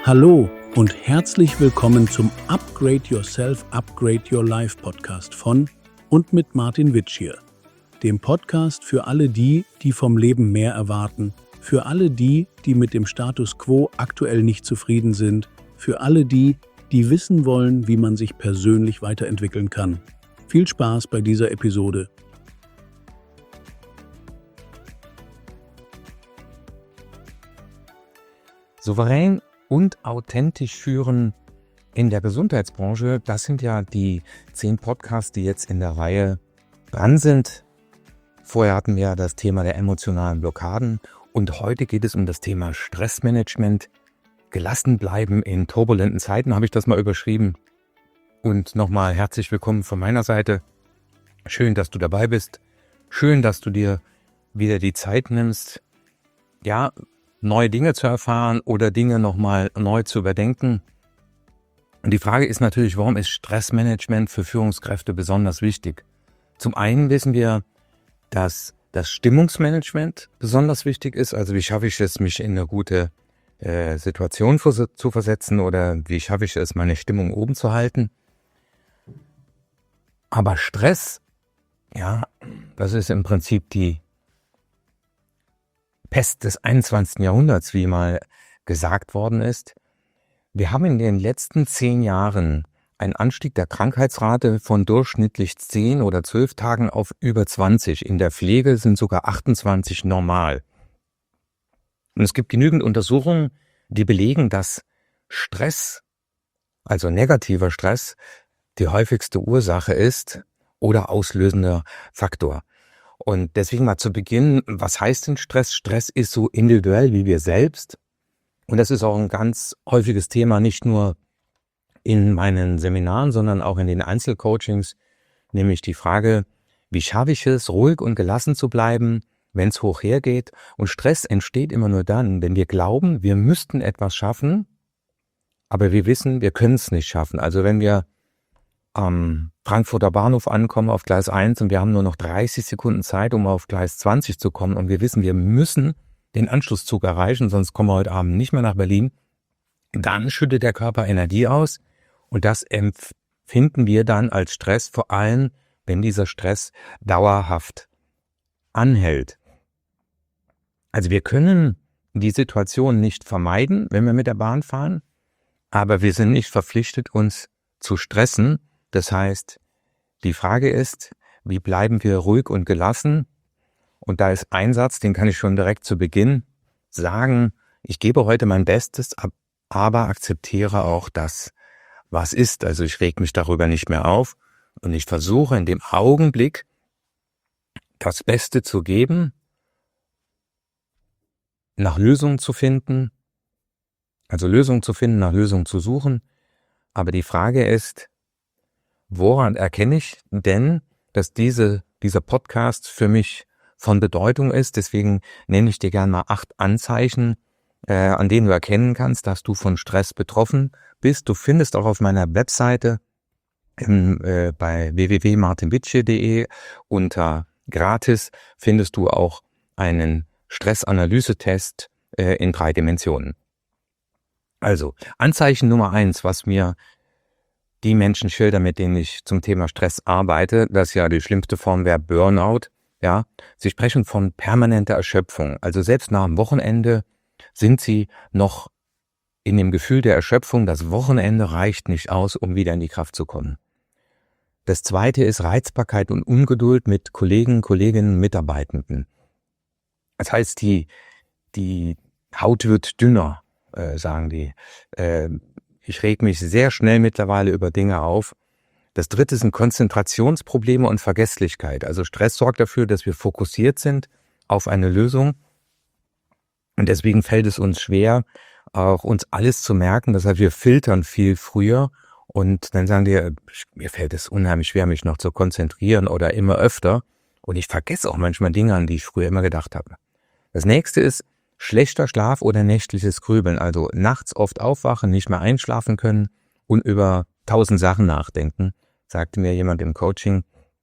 Hallo und herzlich willkommen zum Upgrade Yourself, Upgrade Your Life Podcast von und mit Martin Witsch hier. Dem Podcast für alle die, die vom Leben mehr erwarten, für alle die, die mit dem Status quo aktuell nicht zufrieden sind, für alle die, die wissen wollen, wie man sich persönlich weiterentwickeln kann. Viel Spaß bei dieser Episode. Souverän und authentisch führen in der Gesundheitsbranche, das sind ja die 10 Podcasts, die jetzt in der Reihe dran sind. Vorher hatten wir ja das Thema der emotionalen Blockaden und heute geht es um das Thema Stressmanagement. Gelassen bleiben in turbulenten Zeiten, habe ich das mal überschrieben. Und nochmal herzlich willkommen von meiner Seite. Schön, dass du dabei bist. Schön, dass du dir wieder die Zeit nimmst, ja, neue Dinge zu erfahren oder Dinge nochmal neu zu überdenken. Und die Frage ist natürlich, warum ist Stressmanagement für Führungskräfte besonders wichtig? Zum einen wissen wir, dass das Stimmungsmanagement besonders wichtig ist. Also wie schaffe ich es, mich in eine gute Situation zu versetzen oder wie schaffe ich es, meine Stimmung oben zu halten? Aber Stress, ja, das ist im Prinzip die Pest des 21. Jahrhunderts, wie mal gesagt worden ist. Wir haben in den letzten 10 Jahren einen Anstieg der Krankheitsrate von durchschnittlich 10 oder 12 Tagen auf über 20. In der Pflege sind sogar 28 normal. Und es gibt genügend Untersuchungen, die belegen, dass Stress, also negativer Stress, die häufigste Ursache ist oder auslösender Faktor. Und deswegen mal zu Beginn, was heißt denn Stress? Stress ist so individuell wie wir selbst. Und das ist auch ein ganz häufiges Thema, nicht nur in meinen Seminaren, sondern auch in den Einzelcoachings, nämlich die Frage, wie schaffe ich es, ruhig und gelassen zu bleiben, wenn es hoch hergeht? Und Stress entsteht immer nur dann, wenn wir glauben, wir müssten etwas schaffen, aber wir wissen, wir können es nicht schaffen. Also wenn wir am Frankfurter Bahnhof ankommen auf Gleis 1 und wir haben nur noch 30 Sekunden Zeit, um auf Gleis 20 zu kommen und wir wissen, wir müssen den Anschlusszug erreichen, sonst kommen wir heute Abend nicht mehr nach Berlin, dann schüttet der Körper Energie aus und das empfinden wir dann als Stress, vor allem wenn dieser Stress dauerhaft anhält. Also wir können die Situation nicht vermeiden, wenn wir mit der Bahn fahren, aber wir sind nicht verpflichtet, uns zu stressen. Das heißt, die Frage ist, wie bleiben wir ruhig und gelassen? Und da ist ein Satz, den kann ich schon direkt zu Beginn sagen. Ich gebe heute mein Bestes, aber akzeptiere auch das, was ist. Also ich reg mich darüber nicht mehr auf und ich versuche in dem Augenblick das Beste zu geben, nach Lösungen zu finden, also Lösungen zu finden, nach Lösungen zu suchen. Aber die Frage ist, woran erkenne ich denn, dass dieser Podcast für mich von Bedeutung ist? Deswegen nenne ich dir gerne mal 8 Anzeichen, an denen du erkennen kannst, dass du von Stress betroffen bist. Du findest auch auf meiner Webseite bei www.martinwitsche.de unter Gratis findest du auch einen Stressanalysetest in 3 Dimensionen. Also, Anzeichen Nummer 1, was mir die Menschen schildern, mit denen ich zum Thema Stress arbeite, das ja die schlimmste Form wäre Burnout, ja. Sie sprechen von permanenter Erschöpfung. Also selbst nach dem Wochenende sind sie noch in dem Gefühl der Erschöpfung, das Wochenende reicht nicht aus, um wieder in die Kraft zu kommen. Das zweite ist Reizbarkeit und Ungeduld mit Kollegen, Kolleginnen, Mitarbeitenden. Das heißt, die Haut wird dünner, sagen die. Ich reg mich sehr schnell mittlerweile über Dinge auf. Das dritte sind Konzentrationsprobleme und Vergesslichkeit. Also Stress sorgt dafür, dass wir fokussiert sind auf eine Lösung. Und deswegen fällt es uns schwer, auch uns alles zu merken. Das heißt, wir filtern viel früher. Und dann sagen die, mir fällt es unheimlich schwer, mich noch zu konzentrieren oder immer öfter. Und ich vergesse auch manchmal Dinge, an die ich früher immer gedacht habe. Das nächste ist schlechter Schlaf oder nächtliches Grübeln. Also nachts oft aufwachen, nicht mehr einschlafen können und über 1000 Sachen nachdenken, sagte mir jemand im Coaching.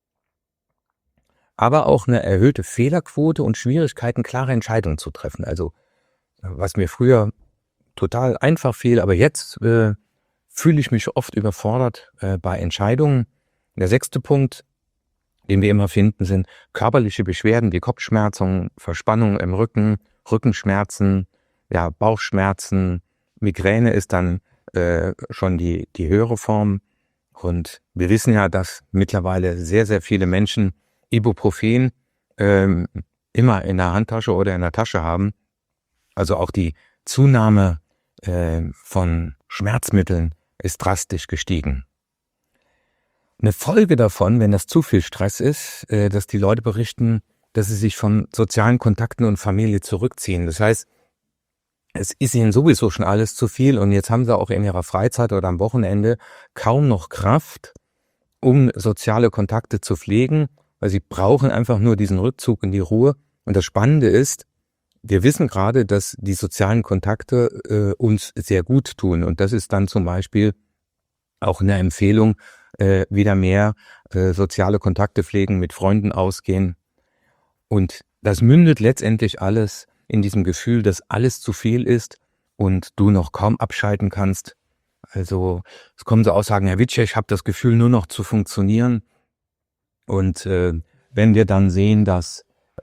Aber auch eine erhöhte Fehlerquote und Schwierigkeiten, klare Entscheidungen zu treffen. Also was mir früher total einfach viel, aber jetzt fühle ich mich oft überfordert bei Entscheidungen. Der 6. Punkt, den wir immer finden, sind körperliche Beschwerden wie Kopfschmerzen, Verspannung im Rücken, Rückenschmerzen, ja, Bauchschmerzen, Migräne ist dann schon die höhere Form. Und wir wissen ja, dass mittlerweile sehr, sehr viele Menschen Ibuprofen immer in der Handtasche oder in der Tasche haben. Also auch die Zunahme von Schmerzmitteln ist drastisch gestiegen. Eine Folge davon, wenn das zu viel Stress ist, dass die Leute berichten, dass sie sich von sozialen Kontakten und Familie zurückziehen. Das heißt, es ist ihnen sowieso schon alles zu viel und jetzt haben sie auch in ihrer Freizeit oder am Wochenende kaum noch Kraft, um soziale Kontakte zu pflegen, weil sie brauchen einfach nur diesen Rückzug in die Ruhe. Und das Spannende ist, wir wissen gerade, dass die sozialen Kontakte uns sehr gut tun. Und das ist dann zum Beispiel auch eine Empfehlung, wieder mehr soziale Kontakte pflegen, mit Freunden ausgehen. Und das mündet letztendlich alles in diesem Gefühl, dass alles zu viel ist und du noch kaum abschalten kannst. Also es kommen so Aussagen, Herr Witscher, ich habe das Gefühl, nur noch zu funktionieren. Und wenn wir dann sehen, dass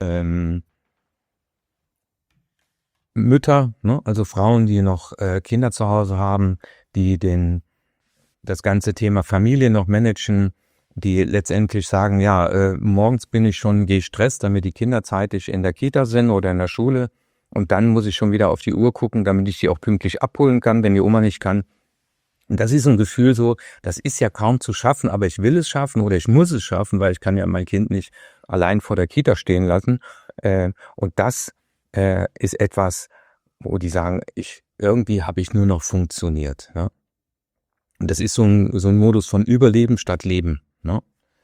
Mütter, ne, also Frauen, die noch Kinder zu Hause haben, die das ganze Thema Familie noch managen, die letztendlich sagen, ja, morgens bin ich schon gestresst, damit die Kinder zeitig in der Kita sind oder in der Schule und dann muss ich schon wieder auf die Uhr gucken, damit ich sie auch pünktlich abholen kann, wenn die Oma nicht kann. Und das ist ein Gefühl so, das ist ja kaum zu schaffen, aber ich will es schaffen oder ich muss es schaffen, weil ich kann ja mein Kind nicht allein vor der Kita stehen lassen. Und das ist etwas, wo die sagen, irgendwie habe ich nur noch funktioniert. Ja? Und das ist so ein Modus von Überleben statt Leben. Ne?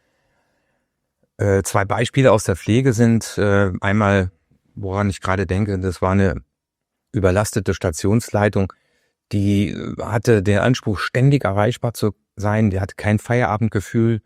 2 Beispiele aus der Pflege sind einmal, woran ich gerade denke, das war eine überlastete Stationsleitung, die hatte den Anspruch, ständig erreichbar zu sein, die hatte kein Feierabendgefühl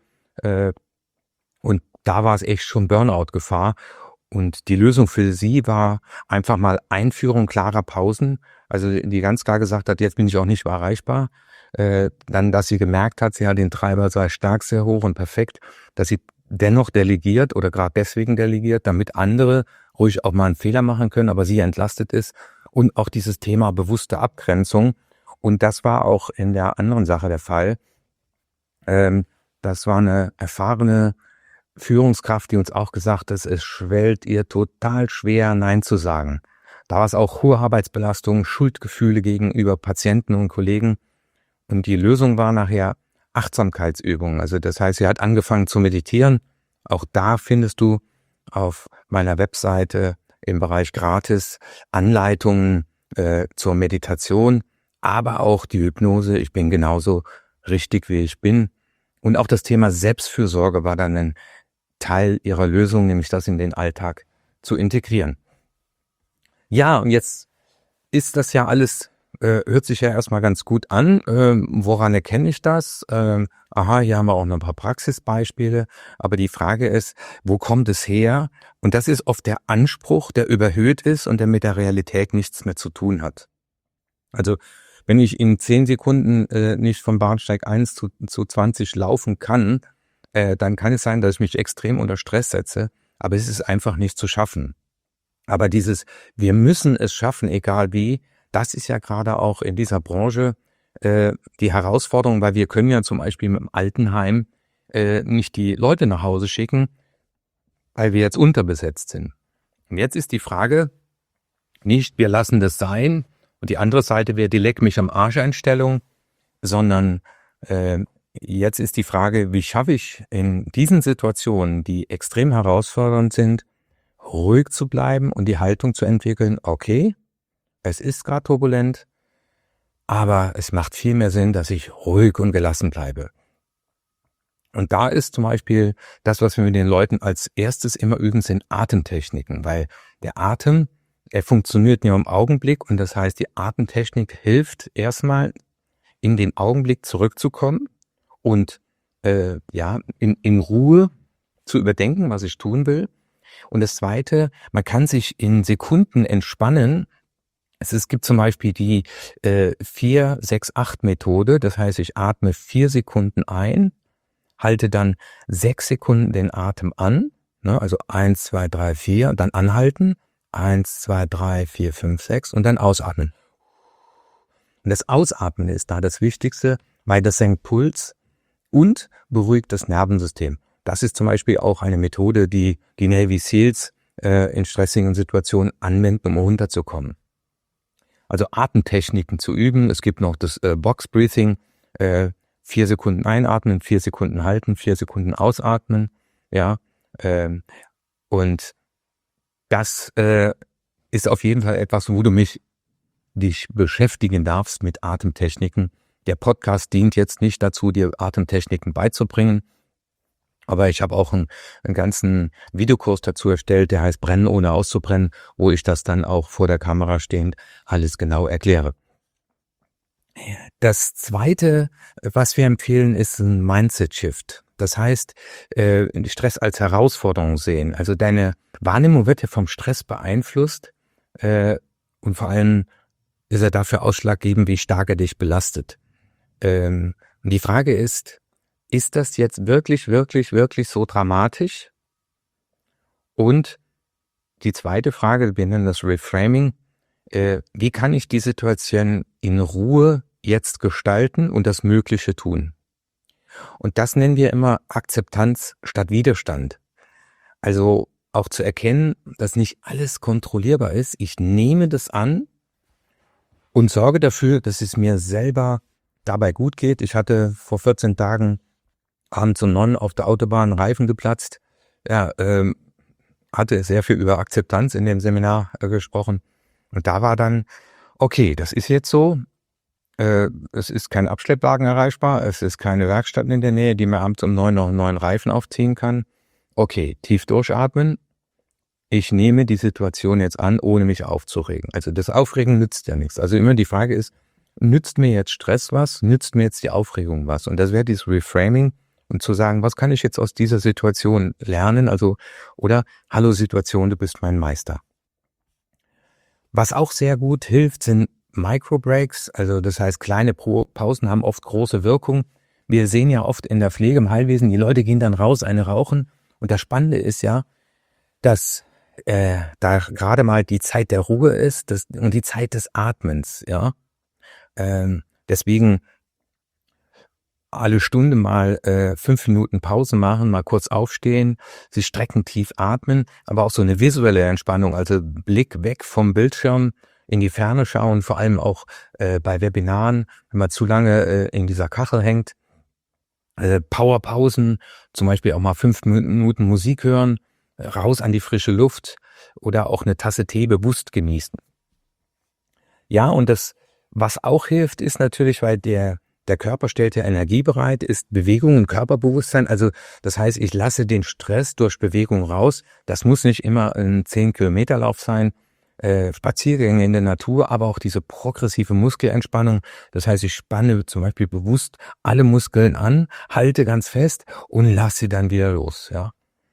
und da war es echt schon Burnout-Gefahr. Und die Lösung für sie war einfach mal Einführung klarer Pausen, also die ganz klar gesagt hat, jetzt bin ich auch nicht mehr erreichbar. Dann, dass sie gemerkt hat, sie hat den Treiber sei stark, sehr hoch und perfekt, dass sie dennoch delegiert oder gerade deswegen delegiert, damit andere ruhig auch mal einen Fehler machen können, aber sie entlastet ist. Und auch dieses Thema bewusste Abgrenzung. Und das war auch in der anderen Sache der Fall. Das war eine erfahrene Führungskraft, die uns auch gesagt hat, es schwellt ihr total schwer, Nein zu sagen. Da war es auch hohe Arbeitsbelastung, Schuldgefühle gegenüber Patienten und Kollegen. Und die Lösung war nachher Achtsamkeitsübungen. Also das heißt, sie hat angefangen zu meditieren. Auch da findest du auf meiner Webseite im Bereich Gratis Anleitungen zur Meditation, aber auch die Hypnose. Ich bin genauso richtig, wie ich bin. Und auch das Thema Selbstfürsorge war dann ein Teil ihrer Lösung, nämlich das in den Alltag zu integrieren. Ja, und jetzt ist das ja alles, hört sich ja erstmal ganz gut an. Woran erkenne ich das? Aha, hier haben wir auch noch ein paar Praxisbeispiele. Aber die Frage ist, wo kommt es her? Und das ist oft der Anspruch, der überhöht ist und der mit der Realität nichts mehr zu tun hat. Also wenn ich in 10 Sekunden nicht vom Bahnsteig 1 zu 20 laufen kann, dann kann es sein, dass ich mich extrem unter Stress setze. Aber es ist einfach nicht zu schaffen. Aber wir müssen es schaffen, egal wie, das ist ja gerade auch in dieser Branche die Herausforderung, weil wir können ja zum Beispiel mit dem Altenheim nicht die Leute nach Hause schicken, weil wir jetzt unterbesetzt sind. Und jetzt ist die Frage, nicht wir lassen das sein und die andere Seite wäre die Leck mich am Arsch Einstellung, sondern jetzt ist die Frage, wie schaffe ich in diesen Situationen, die extrem herausfordernd sind, ruhig zu bleiben und die Haltung zu entwickeln, okay, es ist gerade turbulent, aber es macht viel mehr Sinn, dass ich ruhig und gelassen bleibe. Und da ist zum Beispiel das, was wir mit den Leuten als erstes immer üben, sind Atemtechniken, weil der Atem, er funktioniert nur im Augenblick und das heißt, die Atemtechnik hilft erstmal in den Augenblick zurückzukommen und in Ruhe zu überdenken, was ich tun will. Und das Zweite, man kann sich in Sekunden entspannen, Es gibt zum Beispiel die 4-6-8-Methode. Das heißt, ich atme 4 Sekunden ein, halte dann 6 Sekunden den Atem an, ne, also 1, 2, 3, 4, dann anhalten, 1, 2, 3, 4, 5, 6 und dann ausatmen. Und das Ausatmen ist da das Wichtigste, weil das senkt Puls und beruhigt das Nervensystem. Das ist zum Beispiel auch eine Methode, die die Navy Seals in stressigen Situationen anwenden, um runterzukommen. Also Atemtechniken zu üben. Es gibt noch das Box Breathing, 4 Sekunden einatmen, 4 Sekunden halten, 4 Sekunden ausatmen. Ja, und das ist auf jeden Fall etwas, wo du dich beschäftigen darfst mit Atemtechniken. Der Podcast dient jetzt nicht dazu, dir Atemtechniken beizubringen, aber ich habe auch einen ganzen Videokurs dazu erstellt, der heißt Brennen ohne auszubrennen, wo ich das dann auch vor der Kamera stehend alles genau erkläre. Das Zweite, was wir empfehlen, ist ein Mindset-Shift. Das heißt, Stress als Herausforderung sehen. Also deine Wahrnehmung wird ja vom Stress beeinflusst und vor allem ist er dafür ausschlaggebend, wie stark er dich belastet. Und die Frage ist das jetzt wirklich, wirklich, wirklich so dramatisch? Und die zweite Frage, wir nennen das Reframing, wie kann ich die Situation in Ruhe jetzt gestalten und das Mögliche tun? Und das nennen wir immer Akzeptanz statt Widerstand. Also auch zu erkennen, dass nicht alles kontrollierbar ist. Ich nehme das an und sorge dafür, dass es mir selber dabei gut geht. Ich hatte vor 14 Tagen abends um 9 auf der Autobahn Reifen geplatzt. Ja, hatte sehr viel über Akzeptanz in dem Seminar gesprochen. Und da war dann, okay, das ist jetzt so. Es ist kein Abschleppwagen erreichbar. Es ist keine Werkstatt in der Nähe, die mir abends um 9 noch einen neuen Reifen aufziehen kann. Okay, tief durchatmen. Ich nehme die Situation jetzt an, ohne mich aufzuregen. Also das Aufregen nützt ja nichts. Also immer die Frage ist, nützt mir jetzt Stress was? Nützt mir jetzt die Aufregung was? Und das wäre dieses Reframing und zu sagen, was kann ich jetzt aus dieser Situation lernen? Also, oder, hallo Situation, du bist mein Meister. Was auch sehr gut hilft, sind Microbreaks. Also das heißt, kleine Pausen haben oft große Wirkung. Wir sehen ja oft in der Pflege im Heilwesen, die Leute gehen dann raus, eine rauchen. Und das Spannende ist ja, dass da gerade mal die Zeit der Ruhe ist und die Zeit des Atmens. Ja, deswegen alle Stunde mal 5 Minuten Pause machen, mal kurz aufstehen, sich strecken, tief atmen, aber auch so eine visuelle Entspannung, also Blick weg vom Bildschirm, in die Ferne schauen, vor allem auch bei Webinaren, wenn man zu lange in dieser Kachel hängt. Powerpausen, zum Beispiel auch mal 5 Minuten Musik hören, raus an die frische Luft oder auch eine Tasse Tee bewusst genießen. Ja, und das, was auch hilft, ist natürlich, weil der Körper stellt ja Energie bereit, ist Bewegung und Körperbewusstsein. Also das heißt, ich lasse den Stress durch Bewegung raus. Das muss nicht immer ein 10-Kilometer-Lauf sein, Spaziergänge in der Natur, aber auch diese progressive Muskelentspannung. Das heißt, ich spanne zum Beispiel bewusst alle Muskeln an, halte ganz fest und lasse sie dann wieder los. Ja,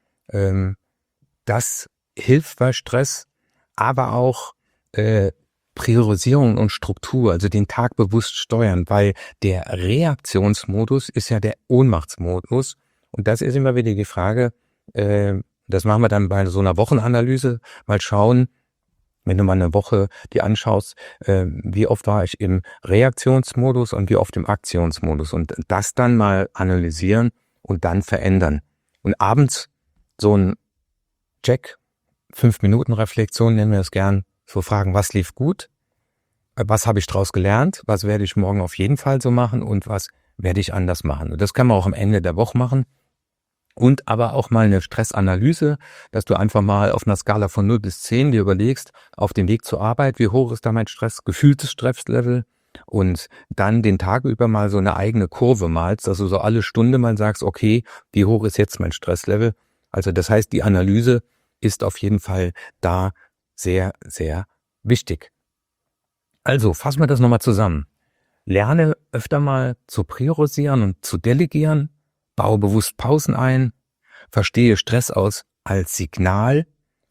das hilft bei Stress, aber auch Priorisierung und Struktur, also den Tag bewusst steuern, weil der Reaktionsmodus ist ja der Ohnmachtsmodus. Und das ist immer wieder die Frage, das machen wir dann bei so einer Wochenanalyse, mal schauen, wenn du mal eine Woche dir anschaust, wie oft war ich im Reaktionsmodus und wie oft im Aktionsmodus und das dann mal analysieren und dann verändern. Und abends so ein Check, 5-Minuten-Reflexion nennen wir es gern, so fragen, was lief gut, was habe ich daraus gelernt, was werde ich morgen auf jeden Fall so machen und was werde ich anders machen. Und das kann man auch am Ende der Woche machen. Und aber auch mal eine Stressanalyse, dass du einfach mal auf einer Skala von 0 bis 10 dir überlegst, auf dem Weg zur Arbeit, wie hoch ist da mein Stress, gefühltes Stresslevel und dann den Tag über mal so eine eigene Kurve malst, dass du so alle Stunde mal sagst, okay, wie hoch ist jetzt mein Stresslevel? Also das heißt, die Analyse ist auf jeden Fall da sehr, sehr wichtig. Also fassen wir das nochmal zusammen. Lerne öfter mal zu priorisieren und zu delegieren. Baue bewusst Pausen ein, verstehe Stress als Signal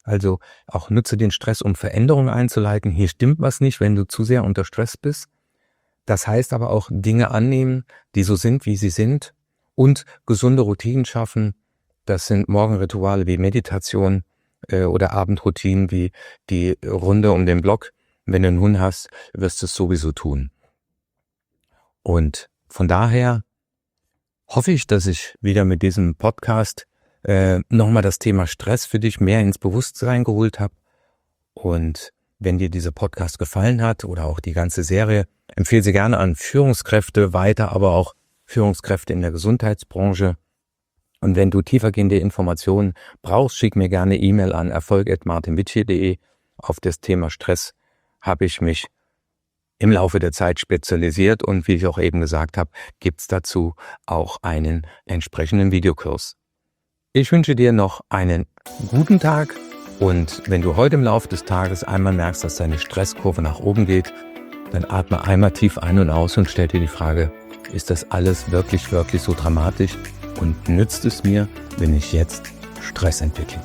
Also auch nutze den Stress, um Veränderungen einzuleiten. Hier stimmt was nicht, wenn du zu sehr unter Stress bist. Das heißt aber auch Dinge annehmen, die so sind, wie sie sind, und gesunde Routinen schaffen. Das sind Morgenrituale wie Meditation oder Abendroutinen wie die Runde um den Block. Wenn du einen Hund hast, wirst du es sowieso tun. Und von daher hoffe ich, dass ich wieder mit diesem Podcast nochmal das Thema Stress für dich mehr ins Bewusstsein geholt habe. Und wenn dir dieser Podcast gefallen hat oder auch die ganze Serie, empfehle sie gerne an Führungskräfte weiter, aber auch Führungskräfte in der Gesundheitsbranche. Und wenn du tiefergehende Informationen brauchst, schick mir gerne E-Mail an erfolg@martinwitschier.de. Auf das Thema Stress habe ich mich im Laufe der Zeit spezialisiert und wie ich auch eben gesagt habe, gibt es dazu auch einen entsprechenden Videokurs. Ich wünsche dir noch einen guten Tag und wenn du heute im Laufe des Tages einmal merkst, dass deine Stresskurve nach oben geht, dann atme einmal tief ein und aus und stell dir die Frage, ist das alles wirklich, wirklich so dramatisch und nützt es mir, wenn ich jetzt Stress entwickle?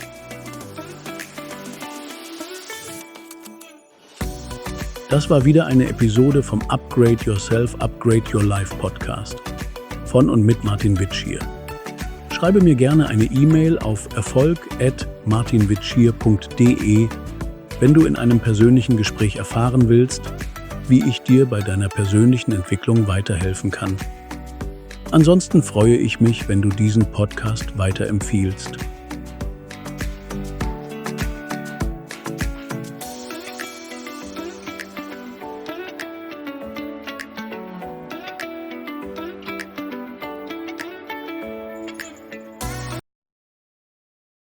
Das war wieder eine Episode vom Upgrade Yourself, Upgrade Your Life Podcast von und mit Martin Witschier. Schreibe mir gerne eine E-Mail auf erfolg@martinwitschier.de, wenn du in einem persönlichen Gespräch erfahren willst, wie ich dir bei deiner persönlichen Entwicklung weiterhelfen kann. Ansonsten freue ich mich, wenn du diesen Podcast weiterempfiehlst.